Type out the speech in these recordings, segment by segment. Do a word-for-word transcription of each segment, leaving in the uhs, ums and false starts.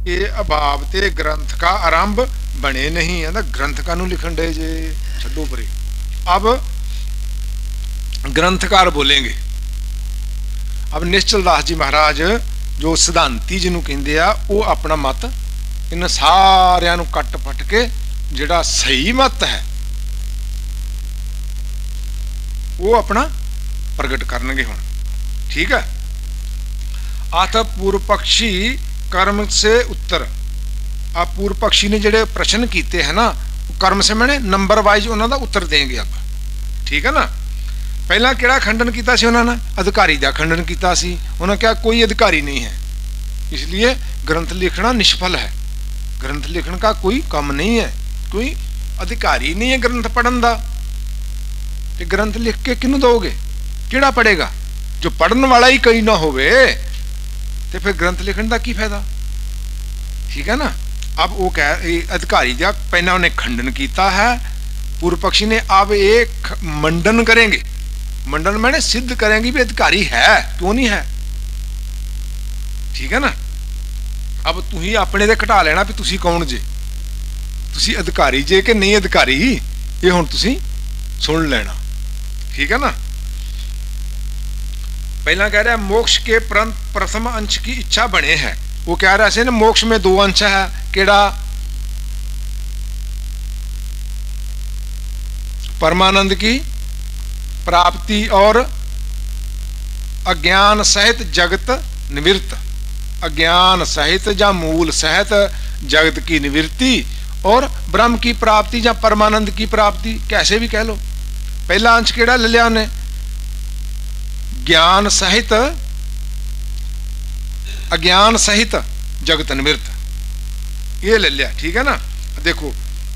ये अभाव ते ग्रंथ का आरंभ बने नहीं है ना। ग्रंथ का नू लिखन डे जे छड्डो परे। अब ग्रंथकार बोलेंगे। अब निश्चल दास जी महाराज जो सिद्धांती जिन्हों कहते आ वो अपना मत इन सारिਆਂ ਨੂੰ कट पट के जिहड़ा सही मत है वो अपना प्रगट करनगे हुण। ठीक है। अथ पूर्व पक्षी कर्म से उत्तर। आ पूर्व पक्षी ने जिहड़े प्रश्न कीते है ना कर्म से मैंने नंबर वाइज उन्हां दा उत्तर देंगे आप। ठीक है ना। पहला किहड़ा खंडन कीता सी उन्हां ने? अधिकारी दा खंडन कीता सी। उन्हां कहा कोई अधिकारी नहीं है, इसलिए ग्रंथ लिखना निष्फल है। ग्रंथ लिखण का कोई काम नहीं है, कोई अधिकारी नहीं है ग्रंथ पढ़न दा। ते ग्रंथ लिख के किनू दोगे? किहड़ा पढ़ेगा? जो पढ़न वाला ही कोई ना होवे ते फिर ग्रंथ लिखण दा की फायदा? ठीक है ना। अब वो कह अधिकारी दा पहला उन्हें खंडन किया है पूर्व पक्षी ने। अब एक मंडन करेंगे। मंडन मैंने सिद्ध करेंगे भी अधिकारी है, क्यों नहीं है। ठीक है ना। अब तू ही अपने दे घटा लेना भी तुसी कौन जे, तुसी अधिकारी जे कि नहीं अधिकारी, ये हुण तुसी सुन लेना। ठीक है ना। पहला कह रहा है मोक्ष के प्रथम अंश की इच्छा बने है। वो कह रहा है मोक्ष में दो अंश है। केड़ा? परमानंद की प्राप्ति और अज्ञान सहित जगत निवृत्त। अज्ञान सहित या मूल सहित जगत की निवृत्ति और ब्रह्म की प्राप्ति या परमानंद की प्राप्ति, कैसे भी कह लो। पहला अंश केड़ा ले लिया उन्हें? ज्ञान सहित अज्ञान सहित जगत निवृत्त, ये ले लिया। ठीक है ना। देखो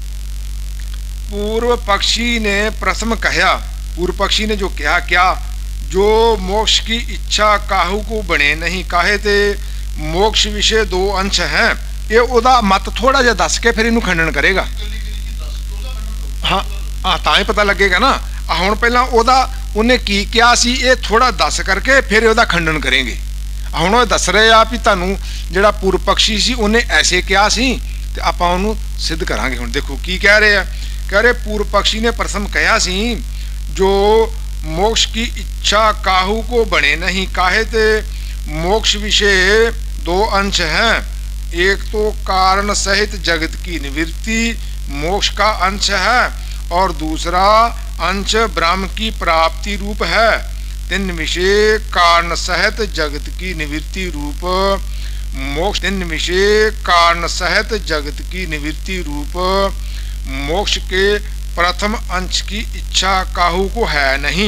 पूर्व पक्षी ने प्रथम कहा, पूर्व पक्षी ने जो कहा क्या, जो मोक्ष की इच्छा काहू को बने नहीं, काहे ते मोक्ष विषय दो अंश हैं। ये ओदा मत थोड़ा जिहा दस के फिर इनू खंडन करेगा। हाँ हाँ तां ही पता लगेगा ना। हुण पहला ओदा उन्हें की क्या सी ये थोड़ा दस करके फिर ओदा खंडन करेंगे। हुण वो दस रहे आ भी तुहानू जिहड़ा पूर्व पक्षी सी उन्हें ऐसे क्या सी ते आपां उहनू सिद्ध करांगे। हुण देखो की कह रहे हैं। कह रहे पूर्व पक्षी ने प्रथम कहा सी जो मोक्ष की इच्छा काहू को बने नहीं, काहे ते मोक्ष विषय दो अंश हैं। एक तो कारण सहित जगत की निवृत्ति मोक्ष का अंश है और दूसरा अंश ब्रह्म की प्राप्ति रूप है। तीन विषय कारण सहित जगत की निवृत्ति रूप मोक्ष, तीन विषय कारण सहित जगत की निवृत्ति रूप मोक्ष के प्रथम अंश की इच्छा काहू को है नहीं,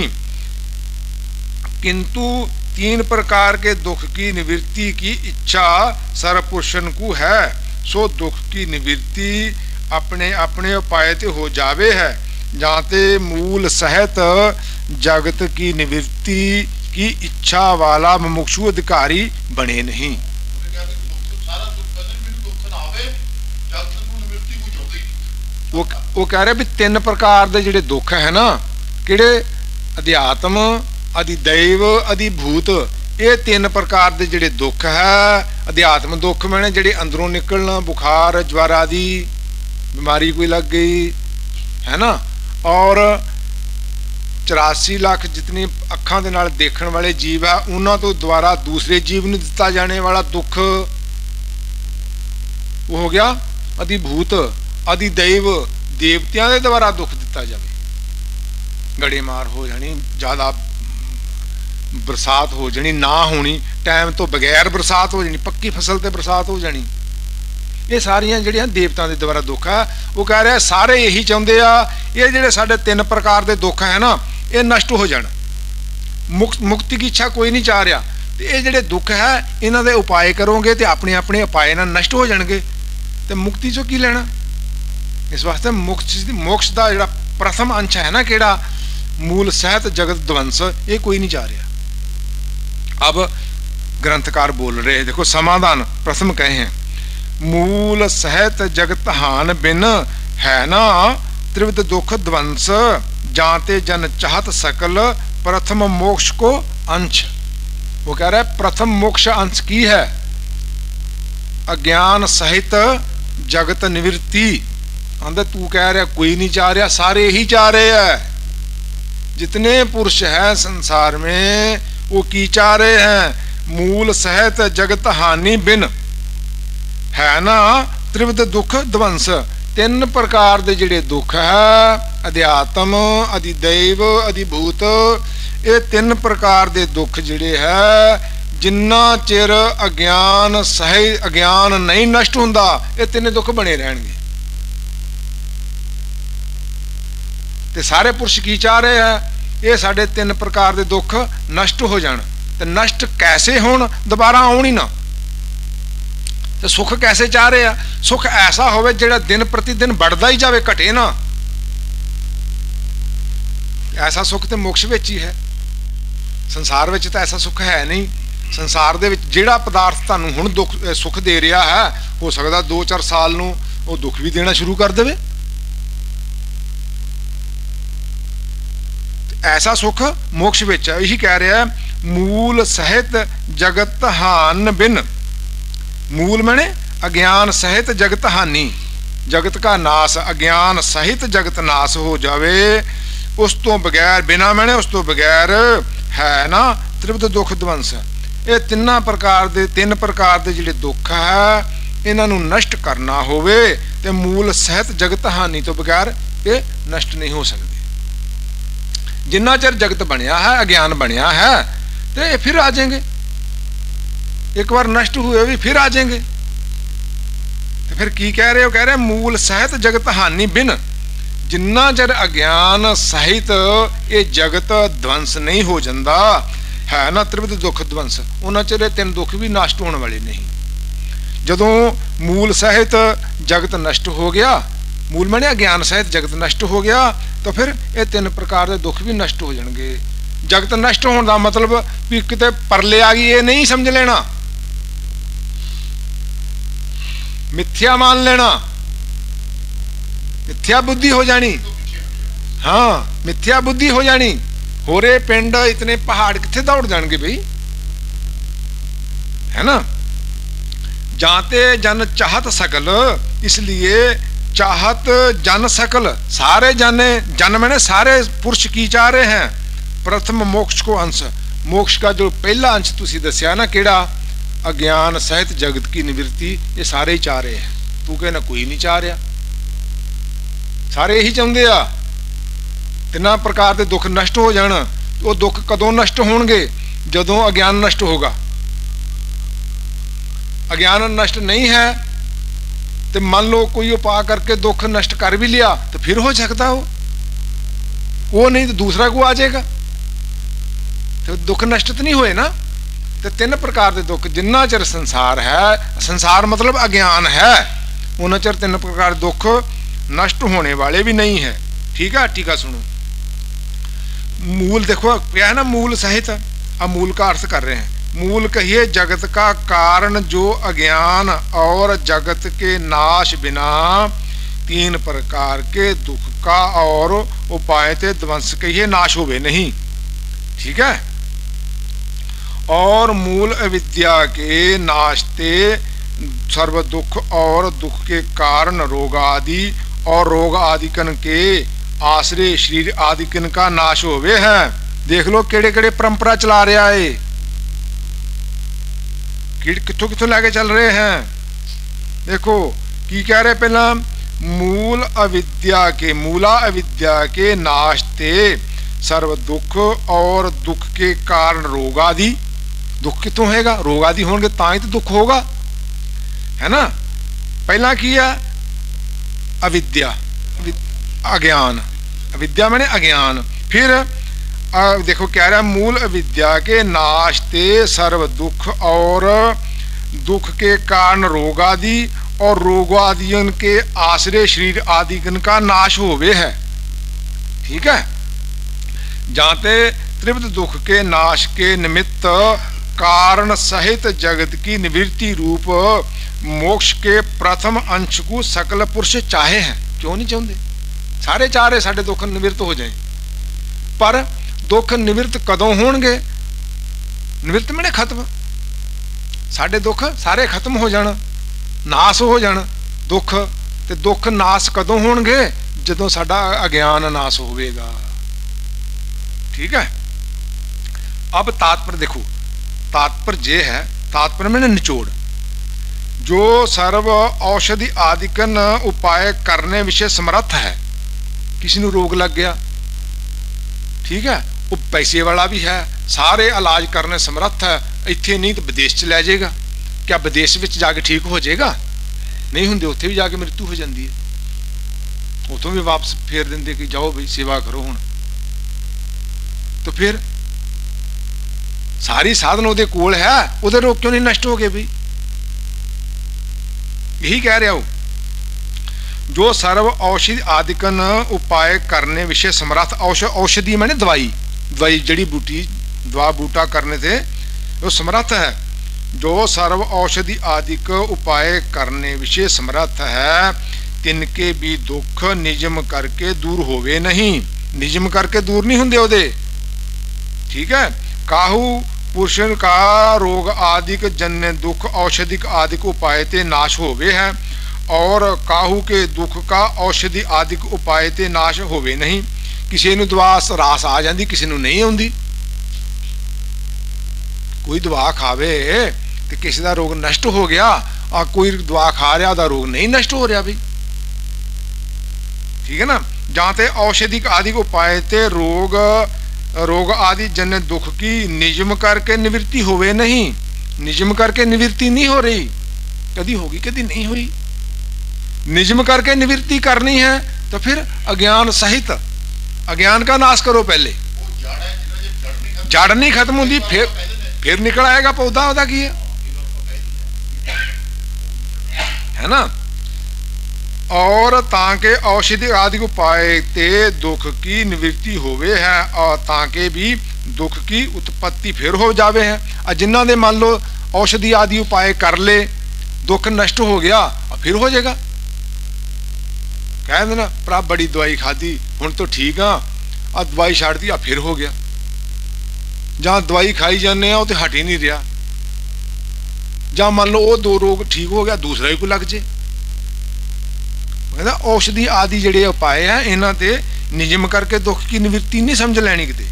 किंतु तीन प्रकार के दुख की निवृत्ति की इच्छा सर्वपुरुषन को है। सो दुख की निवृत्ति अपने अपने उपाय ते हो जावे है, जाते मूल सहित जगत की निवृत्ति की इच्छा वाला मुमुक्षु अधिकारी बने नहीं। वो वो कह रहे भी तीन प्रकार दे जिहड़े दुख है ना, किहड़े? अध्यात्म, अधिदैव, अधिभूत, ये तीन प्रकार दे जिहड़े दुख है। अध्यात्म दुख मैंने जिहड़े अंदरों निकलना, बुखार ज्वर आदि बीमारी कोई लग गई है ना, और चौरासी लाख जितनी अखां दे नाल देखण वाले जीव है उन्हां तो द्वारा दूसरे जीव नूं दिता जाने वाला दुख वो हो गया अधिभूत। अधिदैव, देवतियां दे द्वारा दुख दिता जाए, गड़ेमार हो जानी, ज्यादा बरसात हो जानी, ना होनी, टाइम तो बगैर बरसात हो जानी, पक्की फसल ते बरसात हो जानी, ये सारियां जिहड़ियां देवतां दे द्वारा दुख है। वो कह रहे सारे यही चाहुंदे आ ये जिहड़े साडे तीन प्रकार दे दुख है ना ये नष्ट हो जाण। मुक्त मुक्ति की इच्छा कोई नहीं चाह रहा, ते ये जिहड़े दुख है इन्हां दे उपाय करोगे तो अपने अपने उपाय नाल नष्ट हो जाणगे, ते मुक्ति चों की लेना। इस वास्ते मोक्ष मोक्ष का जिहड़ा प्रथम अंश है ना किहड़ा मूल सहित जगत ध्वंस, ये कोई नहीं चाह रहा। अब ग्रंथकार बोल रहे, देखो समाधान प्रथम कहे हैं मूल सहित जगत हान बिन है ना त्रिविध दुख ध्वंस, जाते जन चाहत सकल प्रथम मोक्ष को अंश। वो कह रहा है प्रथम मोक्ष अंश की है, अज्ञान सहित जगत निवृत्ति। आंदा तू कह रहा कोई नहीं चाह रहा, सारे ही चाह रहे हैं। जितने पुरुष हैं संसार में वो की चाह रहे हैं? मूल सहित जगत हानि बिन, है ना त्रिविध दुख ध्वंस। तीन प्रकार दे जिहड़े दुख है, अध्यात्म, अधिदैव, अधिभूत, ये तीन प्रकार दे दुख जिहड़े है, जिन्ना चिर अज्ञान सही अज्ञान नहीं नष्ट हुंदा, ये तीन दुख बने रहणगे। ते सारे पुरुष की चाह रहे हैं? ये साढ़े तीन प्रकार दे दुख नष्ट हो जाण। ते नष्ट कैसे होण? दोबारा आउण ही ना। ते सुख कैसे चाह रहे हैं? सुख ऐसा होवे जिहड़ा दिन प्रति दिन बढ़दा ही जावे, घटे ना। ऐसा सुख ते मोक्ष विच ही है, संसार विच तां ऐसा सुख है नहीं। संसार दे विच जिहड़ा पदार्थ तुहानूं हुण दुख सुख दे रहा है, हो सकदा दो चार साल नूं वो दुख भी देना शुरू कर देवे। ऐसा सुख मोक्ष विच है। यही कह रहा है मूल सहित जगत हान बिन। मूल माने अज्ञान सहित जगत हानि, जगत का नाश, अज्ञान सहित जगत नाश हो जावे। उस तो बगैर, बिना माने उस तो बगैर, है ना त्रिविध दुख ध्वंस। ये तिना प्रकार दे तीन प्रकार दे जिहड़े दुख है, इन्हां नूं नष्ट करना होवे ते मूल सहित जगत हानि तो बगैर ये नष्ट नहीं हो सकते। जिन्ना चिर जगत बनिया है, अज्ञान बनिया है, तो ये फिर आ जाएंगे। एक बार नष्ट हुए भी फिर आ जाएंगे। तो फिर की कह रहे हो? कह रहे मूल सहित जगत हानि बिन। जिन्ना चिर अज्ञान सहित ये जगत ध्वंस नहीं हो जाता, है ना त्रिविध दुख ध्वंस, उन्ना चिर ये तीन दुख भी नष्ट होने वाले नहीं। जदों मूल सहित जगत नष्ट हो गया, मूल माने अज्ञान सहित जगत नष्ट हो गया, तो फिर ये तीन प्रकार के दुख भी नष्ट हो जाएंगे। जगत नष्ट होने का मतलब भी किते परले आ गई ये नहीं समझ लेना, मिथ्या मान लेना, मिथ्या बुद्धि हो जानी। हाँ, मिथ्या बुद्धि हो जानी। होरे पिंड इतने पहाड़ किथे दौड़ जाएंगे भाई, है ना। जाते जन चाहत सकल, इसलिए चाहत जन सकल, सारे जाने, जन मैंने सारे पुरुष की चाह रहे हैं प्रथम मोक्ष को अंश। मोक्ष का जो पहला अंश तुसी दस्या ना केड़ा, अज्ञान सहित जगत की निवृत्ति, ये सारे ही चाह रहे हैं। तू कहना कोई नहीं चाह रहा, सारे यही चाहते आ तिना प्रकार के दुख नष्ट हो जाण। वो दुख कदों नष्ट होणगे? जदों अज्ञान नष्ट होगा। अज्ञान नष्ट नहीं है तो मान लो कोई उपाय करके दुख नष्ट कर भी लिया तो फिर हो सकता हो, वो नहीं तो दूसरा को आ जाएगा, तो दुख नष्ट तो नहीं हुए ना। तो तीन प्रकार के दुख जिन्ना चिर संसार है, संसार मतलब अज्ञान है, उन्ना चिर तीन प्रकार दुख नष्ट होने वाले भी नहीं है। ठीक है, टीका सुनो। मूल देखो क्या है ना, मूल सहित। अब मूल का अर्थ कर रहे हैं। मूल कहिए जगत का कारण, जो अज्ञान और जगत के नाश बिना तीन प्रकार के दुख का और उपाय ते ध्वंस कहिए नाश होवे नहीं। ठीक है। और मूल अविद्या के नाशते सर्व दुख और दुख के कारण रोग आदि और रोग आदिकन के आश्रय शरीर आदिकन का नाश होवे है। देख लो केड़े केड़े परंपरा चला रहा है, कितों कितों लैके चल रहे हैं। देखो की कह रहे, पहला मूल अविद्या के, मूला अविद्या के नाशते सर्व दुख और दुख के कारण रोग आदि। दुख कितों होगा? रोग आदि होंगे ताई तो दुख होगा, है ना। पहला किया अविद्या, अज्ञान, अविद्या मैंने अज्ञान। फिर आ, देखो क्या रहा, मूल अविद्या के नाशते सर्व दुख और दुख के कारण रोग आदि और रोग आदियन के आश्रय शरीर आदि का नाश होवे है। ठीक है। जाते त्रिविध दुख के नाश के निमित्त कारण सहित जगत की निवृत्ति रूप मोक्ष के प्रथम अंश को सकल पुरुष चाहे हैं। क्यों नहीं चाहते? सारे चाह रहे साढ़े दुख निवृत्त हो जाए, पर दुख निवृत्त कदों होणगे? निवृत्त मैंने खत्म, साढ़े दुख सारे खत्म हो जाना। नाश हो जाण दुख, ते दुख नाश कदों होणगे जदों साडा अज्ञान नाश होवेगा। ठीक है। अब तात्पर्य देखो, तात्पर्य ये है, तात्पर्य मैंने निचोड़, जो सर्व औषधि आदिकन उपाय करने विषय समर्थ है। किसी ਨੂੰ रोग लग गया, ठीक है, वो पैसे वाला भी है, सारे इलाज करने समर्थ है, इत्थे नहीं तो विदेश च लै जाएगा। क्या विदेश में जाके ठीक हो जाएगा? नहीं होंगे, उत्थे भी जाके मृत्यु हो जाती है, उतों भी वापस फेर देंगे कि जाओ भाई सेवा करो हुण। तो फिर सारी साधन उहदे कोल है, उहदे रोग क्यों नहीं नष्ट हो गए भाई? यही कह रहा हूं, जो सर्व औषधि आदिकन उपाय करने विषय समर्थ। औषधि मैंने दवाई, दवाई जड़ी बूटी दवा बूटा करने से वो समर्थ है। जो सर्व औषधि आदिक उपाय करने विषय समर्थ है, तिनके भी दुख निजम करके दूर होवे नहीं। निजम करके दूर नहीं होंदे ओदे। ठीक है। काहू पुरुषन का रोग आदिक जन्य दुख औषधिक आदिक उपाय ते नाश होवे है, और काहू के दुख का औषधि आदिक उपाय ते नाश होवे नहीं। किसी नूं दवा रास आ जाती, किसी नूं नहीं आउंदी। कोई दवा खावे ते किसी दा रोग नष्ट हो गया, आ कोई दवा खा रहा दा रोग नहीं नष्ट हो रहा भाई। ठीक है ना। जहां ते औषधिक आदिक उपाय ते रोग रोग आदि जन्य दुख की निजम करके निवृत्ति होवे नहीं। निजम करके निवृत्ति नहीं हो रही, कदी होगी कदी नहीं हुई। निजम करके निवृत्ति करनी है तो फिर अज्ञान सहित अज्ञान का नाश करो पहले। जड़ नहीं खत्म होती, फिर फिर निकल आएगा पौधा वौधा की है ना। और ताके औषधि आदि उपाय ते दुख की निवृत्ति होवे है, और ताके भी दुख की उत्पत्ति फिर हो जावे है। और जिन्हों ने मान लो औषधि आदि उपाय कर ले, दुख नष्ट हो गया, और फिर हो जाएगा। कह देना भरा बड़ी दवाई खाधी हुण तो ठीक हाँ, आ दवाई छड़ दी, फिर हो गया। जहां दवाई खाई जाने वो तो हट ही नहीं रहा। जहां मान लो वो दो रोग ठीक हो गया, दूसरा ही को लग जाए। औषधि आदि जेडे उपाय है, इन्हां ते निजम करके दुख की निवृत्ति नहीं समझ लैनी किते।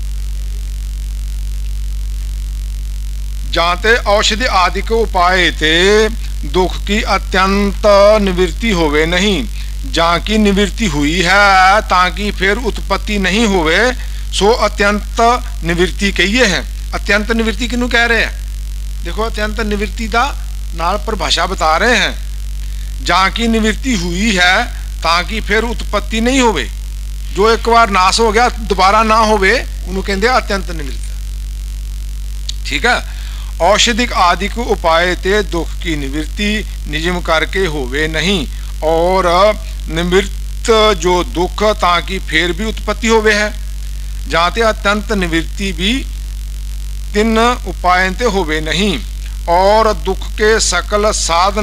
जहां ते औषधि आदि के उपाय ते दुख की अत्यंत निवृत्ति होवे नहीं। जहां की निवृत्ति हुई है ताकि फिर उत्पत्ति नहीं होवे, सो अत्यंत निवृत्ति कहिए है। अत्यंत निवृत्ति किनू कह रहे हैं? देखो अत्यंत निवृत्ति दा नाल परिभाषा बता रहे हैं। जहां की निवृत्ति हुई है ताकि फिर उत्पत्ति नहीं होवे, जो एक बार नाश हो गया दोबारा ना होवे, उन्होंने कहते अत्यंत निवृत्ति। ठीक है। औषधिक आदि को उपाय ते दुख की निवृत्ति निजम करके होवे नहीं, और निवृत्त जो दुख ताकि फिर भी उत्पत्ति होवे है। जहां ते अत्यंत निवृत्ति भी तीन उपाय ते होवे नहीं, और दुख के सकल साधन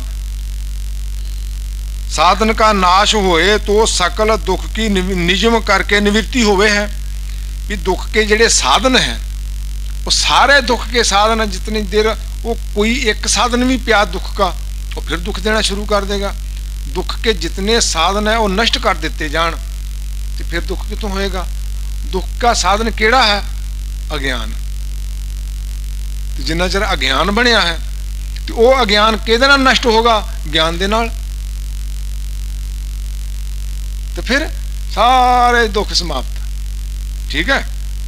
साधन का नाश होए तो सकल दुख की निजम करके निवृत्ति होवे है। कि दुख के जेडे साधन हैं, वो सारे दुख के साधन जितनी देर वो कोई एक साधन भी प्या दुख का, वो फिर दुख देना शुरू कर देगा। दुख के जितने साधन है वो नष्ट कर देते जान, तो फिर दुख कितों होएगा? दुख का साधन केड़ा है? अज्ञान। तो जिन्ना चਿਰ अज्ञान बनया है, तो वो अज्ञान किहदे नाल नष्ट होगा? ज्ञान दे नाल। तो फिर सारे दुख समाप्त। ठीक है।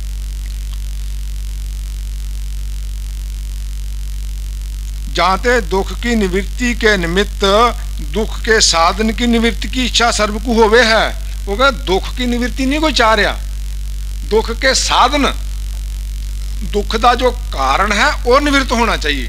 जाते दुख की निवृत्ति के निमित्त दुख के साधन की निवृत्ति की इच्छा सर्व को होवे है। वो कह दुख की निवृत्ति नहीं कोई चाह रहा, दुख के साधन, दुख का जो कारण है वो निवृत्त होना चाहिए।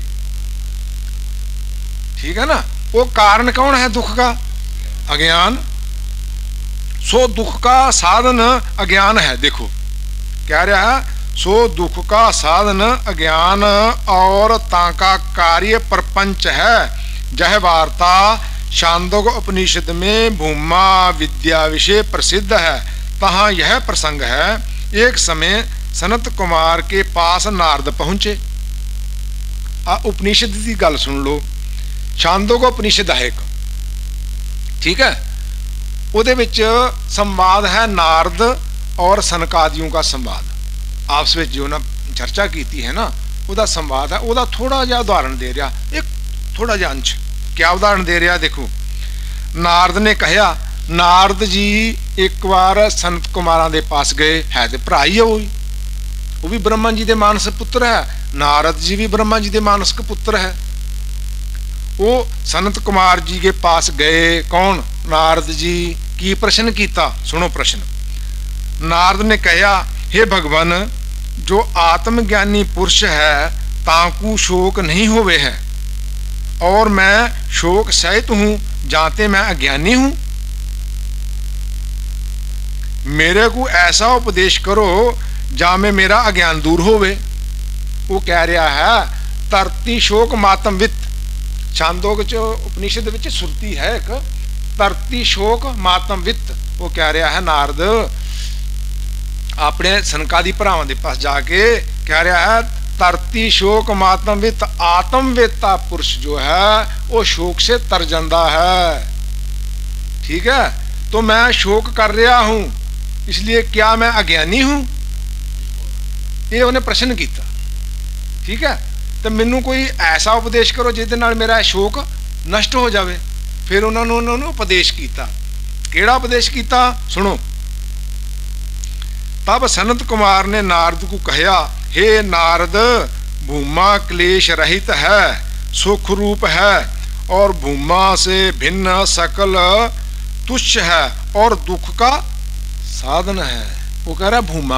ठीक है ना। वो कारण कौन है दुख का? अज्ञान। सो दुख का साधन अज्ञान है। देखो क्या रहा है, सो दुख का साधन अज्ञान और ताका कार्य प्रपंच है। जह वार्ता छांदोग्य उपनिषद में भूमा विद्या विषय प्रसिद्ध है। तहां यह प्रसंग है। एक समय सनत कुमार के पास नारद पहुंचे। आ उपनिषद की गल सुन लो। छांदोग्योपनिषद है एक, ठीक है। ਉਹਦੇ ਵਿੱਚ संवाद है नारद और सनकादियों का संवाद, आपस में जो ना चर्चा की है ना, ਉਹਦਾ संवाद है। ਉਹਦਾ थोड़ा ਜਿਹਾ उदाहरण दे रहा, एक थोड़ा जिहा अंश। क्या उदाहरण दे रहा, देखो। नारद ने कहा, नारद जी एक बार संत कुमारां दे पास गए, है तो भरा ही है, वो भी वो भी ब्रह्मा जी दे मानस पुत्र है, नारद जी भी ब्रह्मा जी दे मानस के पुत्र है। वो संत कुमार जी के पास गए, कौन? नारद जी। की प्रश्न किया, सुनो प्रश्न। नारद ने कहा, हे भगवान, जो आत्मज्ञानी पुरुष है ताकू शोक नहीं होवे है, और मैं शोक सहित हूं, जाते मैं अज्ञानी हूं। मेरे को ऐसा उपदेश करो जा में मेरा अज्ञान दूर होवे। वो कह रहा है, तरती शोक मातम वित्त। छांदोग्य उपनिषद विच श्रुति है एक, तरती शोक मातम वित्त। वो कह रहा है, नारद अपने सनकादी भरावां दे पास जाके कह रहा है, तरती शोक मातम वित्त, आत्मवेता पुरुष जो है वो शोक से तर जाता है, ठीक है। तो मैं शोक कर रहा हूं, इसलिए क्या मैं अज्ञानी हूं? ये उन्हें प्रश्न किया, ठीक है। तो मैनू कोई ऐसा उपदेश करो जिसदे नाल मेरा शोक नष्ट हो जाए। फिर उन्होंने उन्होंने उपदेश किया। केड़ा उपदेश किया, सुनो। तब सनत कुमार ने नारद को कहा, हे नारद, भूमा क्लेश रहित है, सुख रूप है, और भूमा से भिन्न सकल तुच्छ है और दुख का साधन है। वो कह रहा भूमा,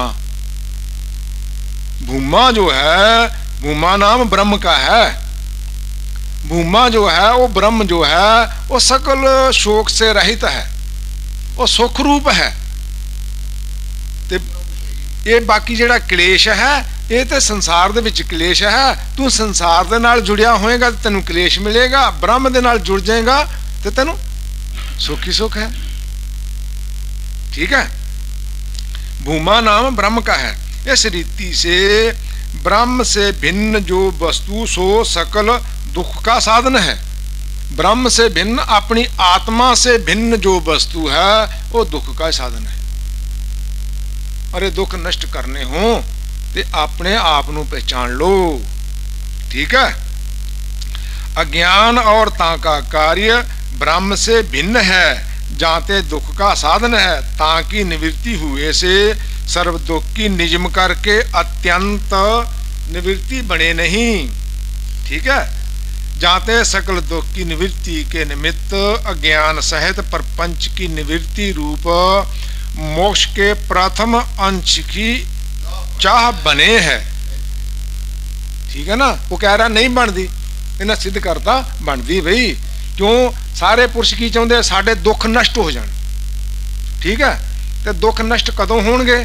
भूमा जो है, भूमा नाम ब्रह्म का है। भूमा जो है वो ब्रह्म जो है वो सकल शोक से रहित है, वो सुख रूप है। ते ये बाकी जेड़ा क्लेश है ये तो संसार दे विच क्लेश है। तू संसार दे नाल जुड़िया होएगा तो तेनू क्लेश मिलेगा, ब्रह्म दे नाल जुड़ जाएगा तो तेनू सुख ही सुख है, ठीक है। भूमा नाम ब्रह्म का है। इस रीति से ब्रह्म से भिन्न जो वस्तु सो सकल दुख का साधन है। ब्रह्म से भिन्न, अपनी आत्मा से भिन्न जो वस्तु है वो दुख का साधन है। अरे दुख नष्ट करने हो ते अपने आप नू पहचान लो, ठीक है। अज्ञान और ताका कार्य ब्रह्म से भिन्न है, जाते दुख का साधन है, ताकि निवृत्ति हुए से सर्व दुख की निजम करके अत्यंत निवृत्ति बने नहीं, ठीक है। जाते सकल दुख की निवृत्ति के निमित्त अज्ञान सहित प्रपंच की निवृत्ति रूप मोक्ष के प्रथम अंश की चाह बने है, ठीक है ना। वो कह रहा नहीं बनती, इन्हें सिद्ध करता बनती भाई। क्यों? सारे पुरुष की चाहते साडे दुख नष्ट हो जाए, ठीक है। तो दुख नष्ट कदों होणगे?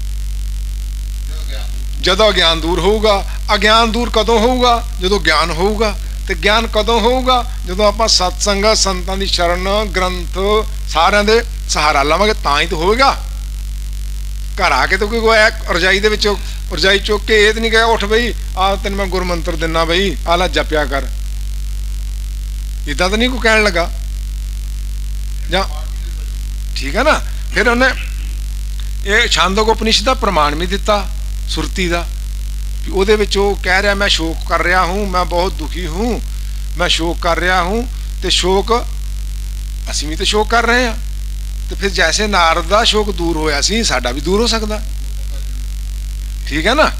जदों ज्ञान दूर होगा। अज्ञान दूर कदों होगा? जदों ज्ञान होगा। तो ज्ञान कदों होगा? जदों आपां सत्संग संतां दी शरण ग्रंथ सारिਆਂ ਦੇ सहारा लवांगे तां ही तो होगा। घर आके तो कोई रजाई दे विच रजाई चुक के ये तो नहीं कहा उठ बई आ तेन मैं गुर मंत्र दिना बई आ ला जपिया कर, इदा तो नहीं कोई कहन लगा जा, ठीक है ना। फिर उन्हें ये छांदोग्योपनिषद का प्रमाण भी दिता सुरती का, ਉਹਦੇ ਵਿੱਚ ਉਹ कह रहा मैं शोक कर रहा हूँ, मैं बहुत दुखी हूँ, मैं शोक कर रहा हूँ। तो शोक ਅਸੀਂ भी तो शोक कर रहे हैं। तो फिर जैसे नारद का शोक दूर होया सी साडा भी दूर हो सकता, ठीक है ना।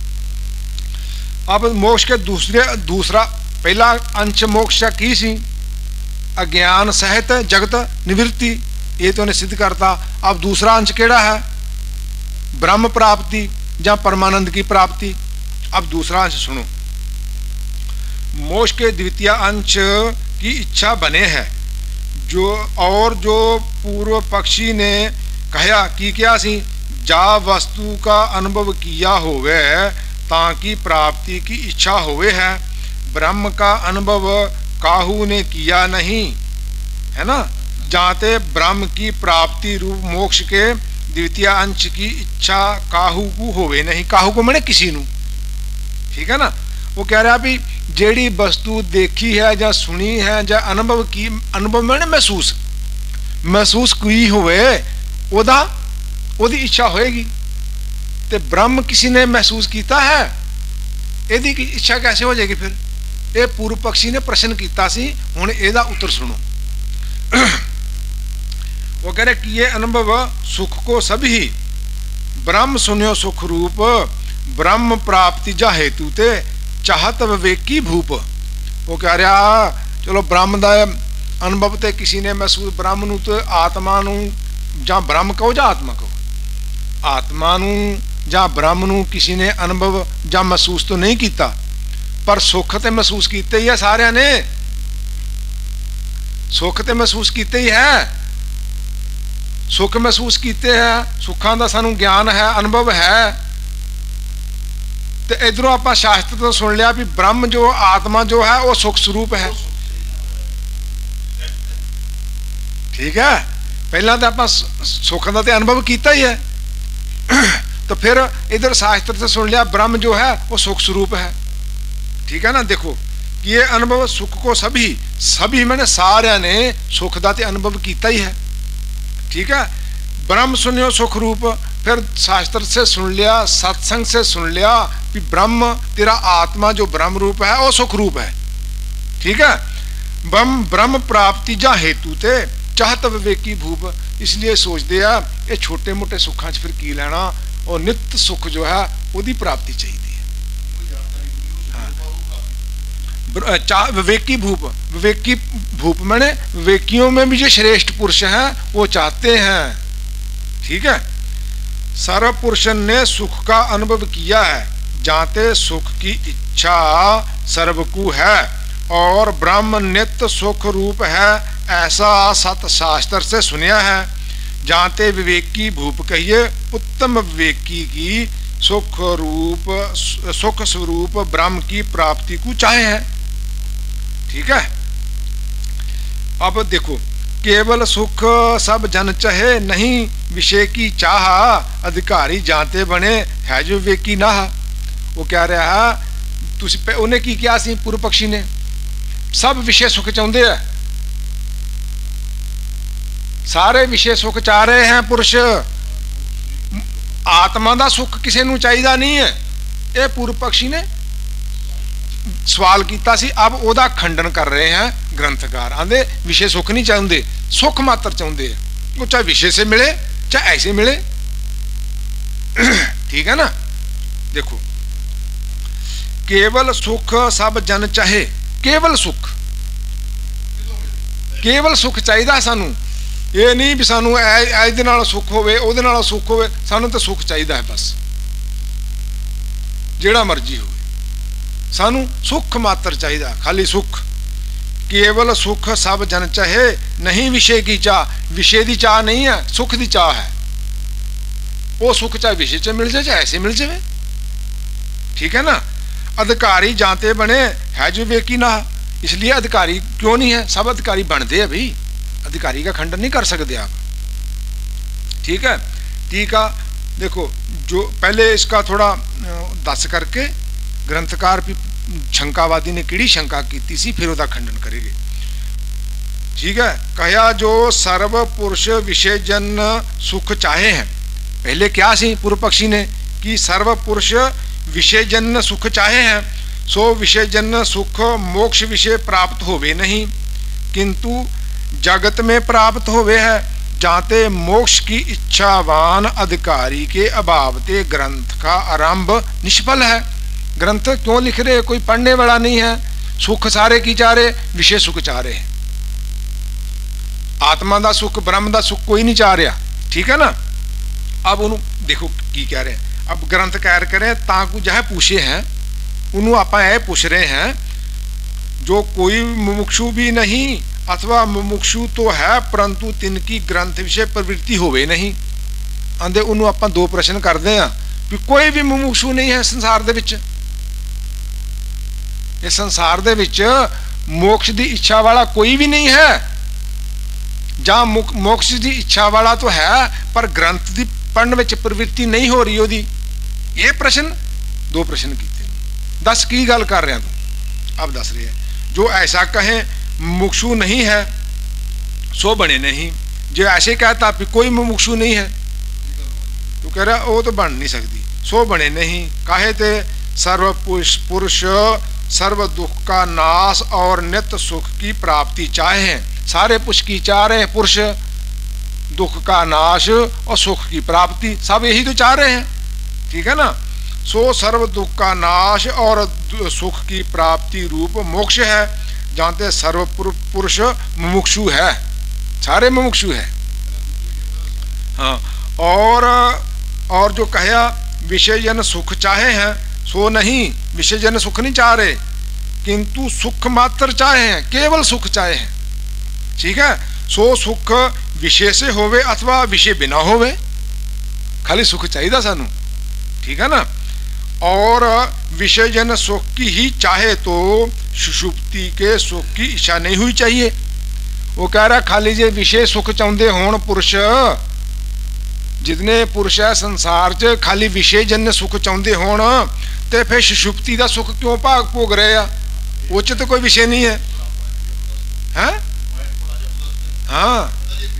अब मोक्ष के दूसरे दूसरा पहला अंश मोक्ष की सी अज्ञान सहित जगत निवृत्ति, ये तो उन्हें सिद्ध करता। अब दूसरा अंश केड़ा है? ब्रह्म प्राप्ति या परमानंद की प्राप्ति। अब दूसरा अंश सुनो। मोक्ष के द्वितीय अंश की इच्छा बने है जो, और जो पूर्व पक्षी ने कहा कि क्या सी जा वस्तु का अनुभव किया होवे ताकि प्राप्ति की इच्छा होवे है, ब्रह्म का अनुभव काहू ने किया नहीं है ना। जाते ब्रह्म की प्राप्ति रूप मोक्ष के द्वितीय अंश की इच्छा काहू को होवे नहीं। काहू को मैंने किसी नू, ठीक है ना। वो कह रहा भी जेड़ी वस्तु देखी है या सुनी है या अनुभव की अनुभव में महसूस महसूस की होवे ओदा ओदी इच्छा होएगी ते ब्रह्म किसी ने महसूस किया है एदी की इच्छा कैसे हो जाएगी फिर ये पूर्व पक्षी ने प्रश्न किया सी हुण एदा उत्तर सुनो वो कह रहे कि ये अनुभव सुख को सभी ब्रह्म सुन्यो सुख रूप ब्रह्म प्राप्ति जा हेतु ते चाहत विवेकी भूप वो कह रहा चलो ब्रह्म दा अनुभव ते किसी ने महसूस ब्रह्म नूं ते आत्मा नूं जां ब्रह्म कहो जां आत्मा कहो आत्मा नूं जां ब्रह्म नूं किसी ने अनुभव जां महसूस तो नहीं किया पर सुख ते महसूस किते ही है सारे ने सुख ते महसूस किते ही है सुख महसूस किते है सुखां दा सानू ज्ञान है अनुभव है ते इधरों आप शास्त्र तो सुन लिया भी ब्रह्म जो आत्मा जो है वो सुख स्वरूप है ठीक है पहला तो आप सुख का तो अनुभव किया ही है तो फिर इधर शास्त्र से सुन लिया ब्रह्म जो है वो सुख स्वरूप है ठीक है ना देखो कि ये अनुभव सुख को सभी सभी मैंने सारे ने सुख का तो अनुभव किया ही है ठीक है ब्रह्म सुनियो सुख रूप फिर शास्त्र से सुन लिया सत्संग से सुन लिया कि ब्रह्म तेरा आत्मा जो ब्रह्म रूप है वो सुख रूप है ठीक है ब्रह्म ब्रह्म प्राप्ति जा हेतु ते चाहत विवेकी भूप इसलिए सोचते हैं ये छोटे मोटे सुखा च फिर की लेना और नित्य सुख जो है उसकी प्राप्ति चाहिए हाँ। विवेकी भूप विवेकी भूप मैंने विवेकियों में भी जो श्रेष्ठ पुरुष हैं वो चाहते हैं ठीक है सर्व पुरुष ने सुख का अनुभव किया है जाते सुख की इच्छा सर्व को है और ब्रह्म नित्य सुख रूप है ऐसा सत शास्त्र से सुनिया है जाते विवेकी भूप कहिए उत्तम विवेकी की सुख रूप सुख स्वरूप ब्रह्म की प्राप्ति को चाहे है ठीक है अब देखो केवल सुख सब जन चाहे नहीं विषय की चाह अधिकारी जाते बने है जो विवेकी ना वो कह रहा तुसी उन्हें की क्या सी पूर्व पक्षी ने सब विषय सुख चाहते हैं सारे विषय सुख चाह रहे हैं पुरुष आत्मा का सुख किसी नूं चाहिदा नहीं है ये पूर्व पक्षी ने सवाल किया सी अब ओदा खंडन कर रहे हैं ग्रंथकार आंदे विषय सुख नहीं चाहते सुख मात्र चाहते हैं वो चाहे विषय से मिले चाहे ऐसे मिले ठीक है ना देखो केवल सुख सब जन चाहे केवल सुख केवल सुख चाहिए सानू ये नहीं भी सानू एज दे नाल सुख होवे ओदे नाल सुख होवे सानू तो सुख चाहिए है बस जेड़ा मर्जी हो सानू सुख मात्र चाहिए खाली सुख केवल सुख सब जन चाहे नहीं विषय की चाह विषय की चाह नहीं है सुख की चाह है वो सुख चाहे विषय च मिल जाए चाहे ऐसे मिल जाए ठीक है ना अधिकारी जानते बने है जो विवेकी ना इसलिए अधिकारी क्यों नहीं है सब अधिकारी बनते हैं भाई अधिकारी का खंडन नहीं कर सकते आप ठीक है ठीक है देखो जो पहले इसका थोड़ा दस करके ग्रंथकार भी शंकावादी ने किड़ी शंका की सी फिर उसका खंडन करेंगे ठीक है कहा जो सर्व पुरुष विषय जन सुख चाहे हैं पहले क्या सी पूर्व पक्षी ने कि सर्व पुरुष विषय जन सुख चाहे हैं सो विषय जन सुख मोक्ष विषय प्राप्त होवे नहीं किंतु जगत में प्राप्त होवे है जाते मोक्ष की इच्छावान अधिकारी के अभाव ते ग्रंथ का आरंभ निष्फल है ग्रंथ क्यों लिख रहे कोई पढ़ने वाला नहीं है सुख सारे की चाह रहे विषय सुख चाह रहे आत्मा का सुख ब्रह्म का सुख कोई नहीं चाह रहा ठीक है ना अब उन्होंने देखो की कह रहे हैं अब ग्रंथ कह करें ताकू जह पूछे हैं उन्होंने आप पूछ रहे हैं जो कोई मुमुक्षु भी नहीं अथवा मुमुक्षु तो है परंतु तिनकी ग्रंथ विषय प्रवृत्ति होवे नहीं आंदे उन्होंने आप दो प्रश्न करते हैं कि कोई भी मुमुक्षु नहीं है संसार दे विच इस संसार दे विच मोक्ष की इच्छा वाला कोई भी नहीं है जहां मोक्ष की इच्छा वाला तो है पर ग्रंथ की पढ़ने में प्रवृत्ति नहीं हो रही ओदी ये प्रश्न दो प्रश्न किए दस की गल कर रहे तू। अब दस रहे है जो ऐसा कहें मुमुक्षु नहीं है सो बने नहीं। जो ऐसे कहता भी कोई मुमुक्षु नहीं है तो कह रहा वो तो बन नहीं सकती। सो बने नहीं काहे ते सर्व पुरुष सर्व दुख का नाश और नित्य सुख की प्राप्ति चाहे हैं। सारे पुरुष की चाह रहे हैं, पुरुष दुख का नाश और सुख की प्राप्ति सब यही तो चाह रहे हैं, ठीक है ना। सो सर्व दुख का नाश और सुख की प्राप्ति रूप मोक्ष है, जानते सर्व पुरुष मुमुक्षु है, सारे मुमुक्षु है। हाँ, और और जो कहा विषय जन सुख चाहे हैं सो नहीं, विषय जन सुख नहीं चाह रहे किंतु सुख मात्र चाहे हैं, केवल सुख चाहे हैं, ठीक है। सो सुख विषय से होवे अथवा विषय बिना होवे, खाली सुख चाहिए सानू, ठीक है ना। और विषय जन सुख की ही चाहे तो सुषुप्ति के सुख की इच्छा नहीं हुई चाहिए। वो कह रहा खाली जे विषय सुख चाहते होण पुरुष, जितने पुरुष है संसार च खाली विषय जन्य सुख चाहते होण ते फिर सुषुप्ति का सुख क्यों भाग भोग रहे आ? वो च तो कोई विषय नहीं है, है? हाँ,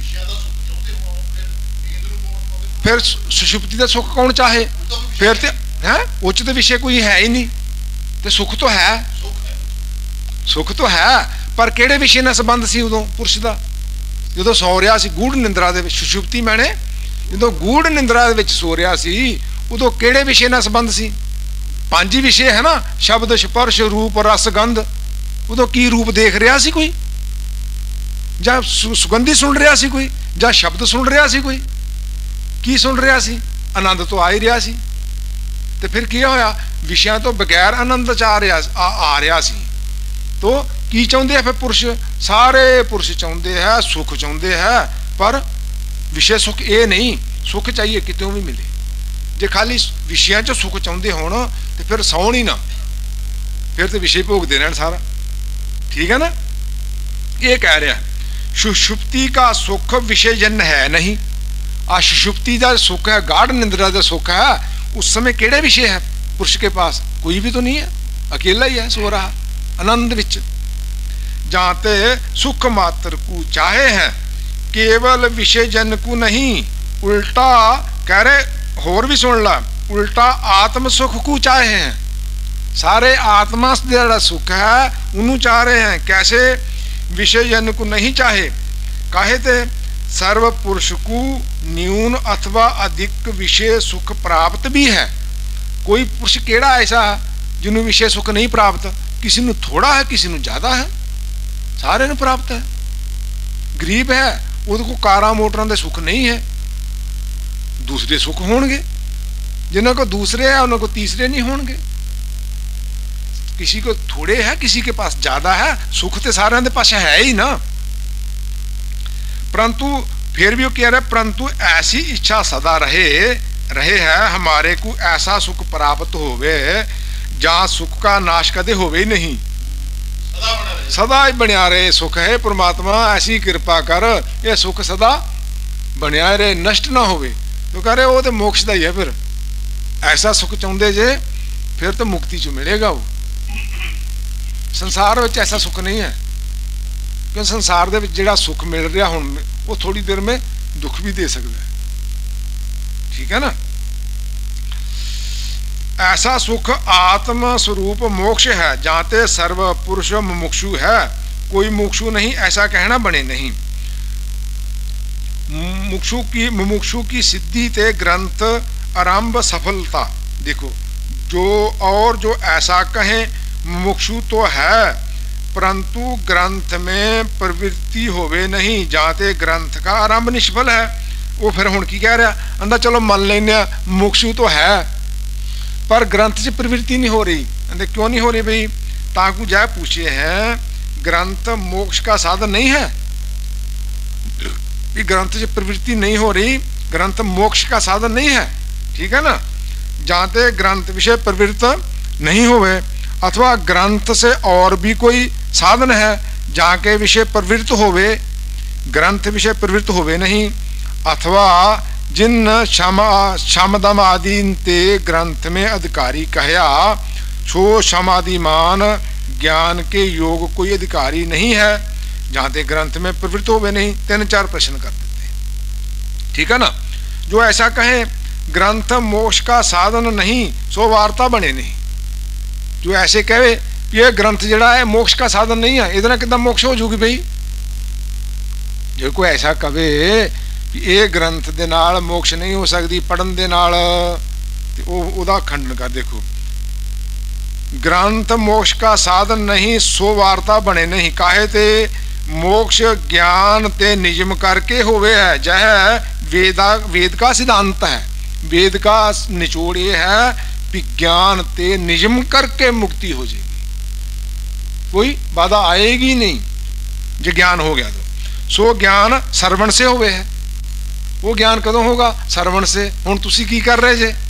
फिर सुषुप्ति का सुख कौन चाहे? फिर ते है वो च तो विषय कोई है ही नहीं, तो सुख तो है, सुख तो है पर केड़े विषय नाल संबंध सी उदों पुरुष का? जो सौ रहा सी गूढ़ निंद्रा दे विच, सुषुप्ति मैंने जो गूढ़ निंद्रा दे विच सो रहा सी उदों केड़े विषय नाल संबंध सी? पांच ही विषय है ना, शब्द स्पर्श रूप रस गंध। उदों की रूप देख रहा सी कोई, जा सुगंधी सुन रहा सी कोई, जा शब्द सुन रहा सी कोई, की सुन रहा सी? आनंद तो आ ही रहा सी। तो फिर क्या होया? विषय तो बगैर आनंद च आ रहा आ, आ रहा सी। तो की चाहते हैं फिर पुरुष? सारे पुरुष चाहते हैं सुख चाहते हैं, पर विषय सुख ये नहीं, सुख चाहिए कितों भी मिले। जे खाली विषय च सुख चाहते होण तो फिर सौण ही ना, फिर तो विषय भोग देना सारा, ठीक है ना। ये कह रहा है सुषुप्ति का सुख विषय जन्य है नहीं। आ सुषुप्ति का सुख है, गाढ़ निंद्रा का सुख है, उस समय केड़े विषय है पुरुष के पास? कोई भी तो नहीं है, अकेला ही है, सो रहा आनंद विच। जाते सुख मात्र को चाहे हैं, केवल विषय जन को नहीं। उल्टा कह रहे होर भी सुन ला, उल्टा आत्म सुख को चाहे हैं। सारे आत्मा से जो सुख है उन्होंने चाह रहे हैं। कैसे? विषय जन को नहीं चाहे, काहे ते सर्व पुरुष को न्यून अथवा अधिक विषय सुख प्राप्त भी है। कोई पुरुष केड़ा ऐसा जिन्होंने विषय सुख नहीं प्राप्त? किसी ने थोड़ा है, किसी ने ज्यादा है, सारे ने प्राप्त है। गरीब है उसको कारा मोटरां दे सुख नहीं है, दूसरे सुख होंगे। जिन्हों को दूसरे है उन्होंने को तीसरे नहीं होंगे। किसी को थोड़े है, किसी के पास ज्यादा है, सुख तो सारे दे पास है ही ना। परंतु फिर भी वो कह रहे परंतु ऐसी इच्छा सदा रहे रहे है हमारे को ऐसा सुख प्राप्त होवे जहां सुख का नाश कदे होवे ही नहीं, सदा ही बनिया रहे सुख है। परमात्मा ऐसी कृपा कर ये सुख सदा बनिया रहे, नष्ट ना होवे। तो कह रहे वो तो मोक्ष दा ही है। फिर ऐसा सुख चाहते जे फिर तो मुक्ति चो मिलेगा। वो संसार में ऐसा सुख नहीं है, क्योंकि संसार दे विच जिहड़ा सुख मिल रहा हुण वो थोड़ी देर में दुख भी दे सकता है, ठीक है ना। ऐसा सुख आत्म स्वरूप मोक्ष है, जाते सर्व पुरुष मुमुक्षु है, कोई मुमुक्षु नहीं ऐसा कहना बने नहीं। मुमुक्षु की मुमुक्षु की सिद्धि ते ग्रंथ आरंभ सफलता। देखो जो और जो ऐसा कहें मुमुक्षु तो है परंतु ग्रंथ में प्रवृत्ति होवे नहीं, जाते ग्रंथ का आरंभ निष्फल है। वो फिर हुण की कह रहा अंदा चलो मान लेने मुमुक्षु तो है पर ग्रंथ से प्रवृत्ति नहीं हो रही। अंदर क्यों नहीं हो रही भाई? ताकू जाए पूछे हैं ग्रंथ मोक्ष का साधन नहीं है। ग्रंथ से प्रवृत्ति नहीं हो रही, ग्रंथ मोक्ष का साधन नहीं है, ठीक है ना। जाते ग्रंथ विषय प्रवृत्त नहीं होवे अथवा ग्रंथ से और भी कोई साधन है जाके विषय प्रवृत्त होवे, ग्रंथ विषय प्रवृत्त होवे नहीं। अथवा जिन शम शमदम आदि ते ग्रंथ में अधिकारी कहया सो समाधिमान ज्ञान के योग कोई अधिकारी नहीं है जहां तक ग्रंथ में प्रवृत्त हो नहीं। तीन चार प्रश्न कर देते हैं, ठीक है ना। जो ऐसा कहे ग्रंथ मोक्ष का साधन नहीं सो वार्ता बने नहीं। जो ऐसे कहे ये ग्रंथ जड़ा है मोक्ष का साधन नहीं है, इधर कितना मोक्ष हो जूगी भाई। जो कोई ऐसा कहे ये ग्रंथ दे नाल मोक्ष नहीं हो सकती पढ़न दे नाल, ओदा खंडन कर। देखो ग्रंथ मोक्ष का साधन नहीं सो वार्ता बने नहीं, काहे ते मोक्ष ज्ञान ते निजम करके होवे है। जह वेदा वेद का सिद्धांत है, वेद का निचोड़ ये है विज्ञान ते निजम करके मुक्ति हो जाएगी, कोई बाधा आएगी नहीं जो ज्ञान हो गया तो। सो ज्ञान सरवण से होवे है। वो ज्ञान कदों होगा? सरवण से। हुण तुसी की कर रहे जे?